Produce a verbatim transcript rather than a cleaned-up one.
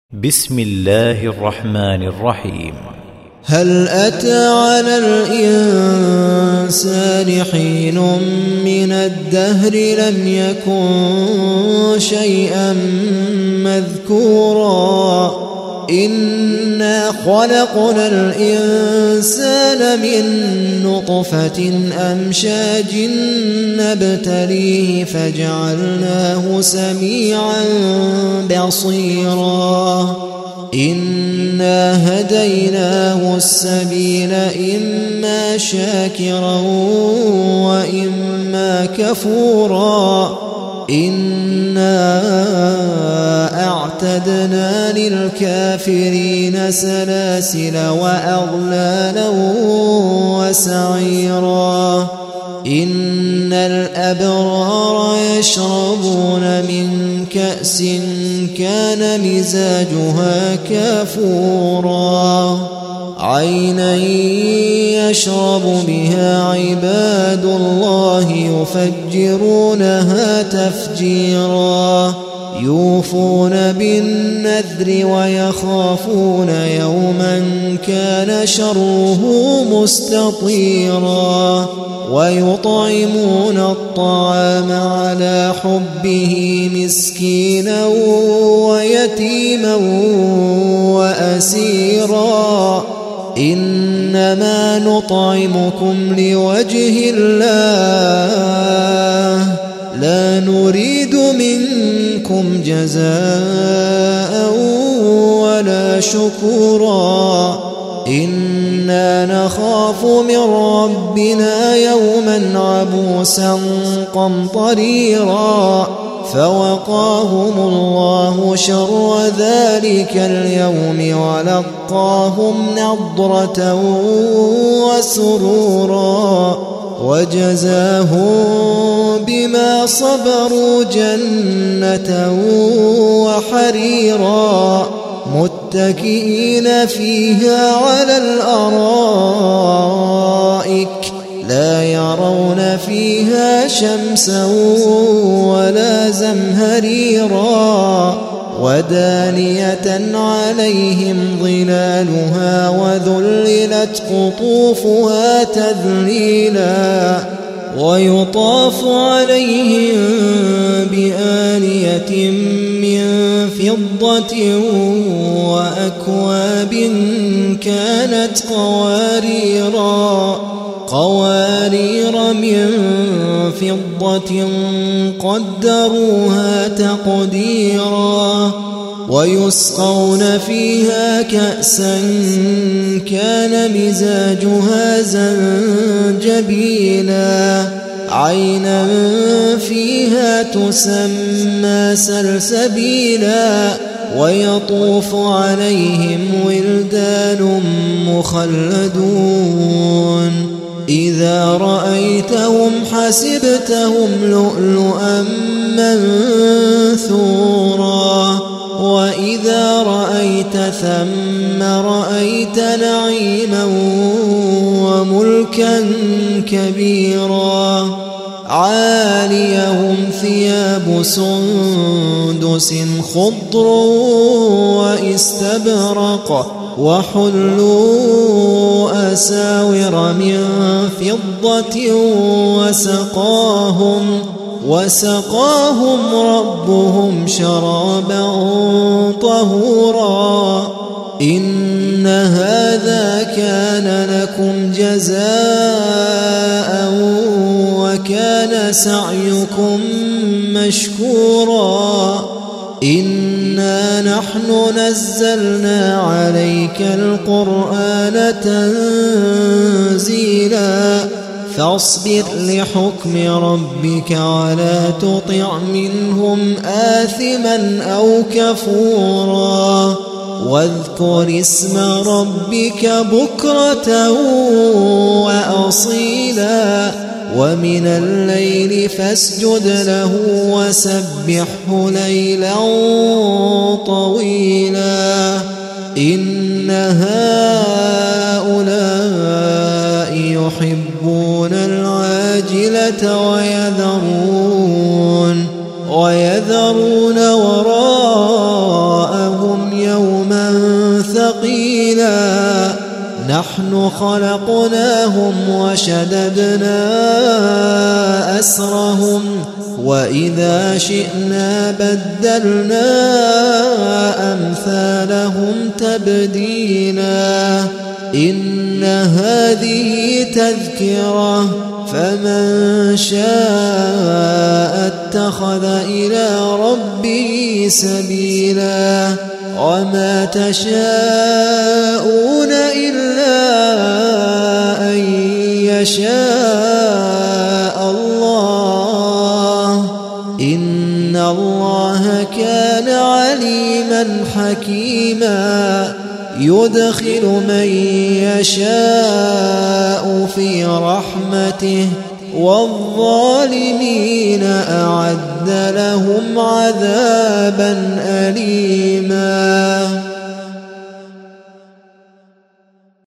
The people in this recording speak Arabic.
بسم الله الرحمن الرحيم. هل أتى على الإنسان حين من الدهر لم يكن شيئا مذكورا إنا خلقنا الإنسان من نطفة أمشاج نبتليه فجعلناه سميعا بصيرا إنا هديناه السبيل إما شاكرا وإما كفورا إنا أعتدنا للكافرين سلاسل وأغلالا وسعيرا إن الأبرار يشربون من كأس كان مزاجها كافورا عينا يشرب بها عباد الله يفجرونها تفجيرا يوفون بالنذر ويخافون يوما كان شره مستطيرا ويطعمون الطعام على حبه مسكينا ويتيما وأسيرا إنما نطعمكم لوجه الله لا نريد منكم جزاء ولا شكورا إنا نخاف من ربنا يوما عبوسا قمطريرا فوقاهم الله شر ذلك اليوم ولقاهم نضرة وسرورا وجزاهم بما صبروا جنة وحريرا متكئين فيها على الأرائك لا يرون فيها شمسا ولا زمهريرا ودانية عليهم ظلالها وذللت قطوفها تذليلا ويطاف عليهم بآنية من فضة وأكواب كانت قواريرا قوارير من فضة قدروها تقديرا ويسقون فيها كأسا كان مزاجها زنجبيلا عينا فيها تسمى سلسبيلا ويطوف عليهم ولدان مخلدون إذا رأيتهم حسبتهم لؤلؤا منثورا وإذا رأيت ثم رأيت نعيما وملكا كبيرا عاليهم ثياب سندس خضر واستبرق وحلوا أساور من فضة وسقاهم وسقاهم ربهم شرابا طهورا إن هذا كان لكم جزاء وكان سعيكم مشكورا إنا نحن نزلنا عليك القرآن تنزيلا فاصبر لحكم ربك ولا تطع منهم آثما أو كفورا واذكر اسم ربك بكرة وأصيلا ومن الليل فاسجد له وسبحه ليلا طويلا إن هؤلاء يحبون العاجلة ويذرون ويذرون وراءهم يوم قيلا نحن خلقناهم وشددنا أسرهم وإذا شئنا بدلنا أمثالهم تبديلا إن هذه تذكرة فمن شاء اتخذ إلى ربه سبيلا وما تشاءون إلا أن يشاء الله إن الله كان عليما حكيما يدخل من يشاء في رحمته والظالمين أعد لهم عذابا أليما.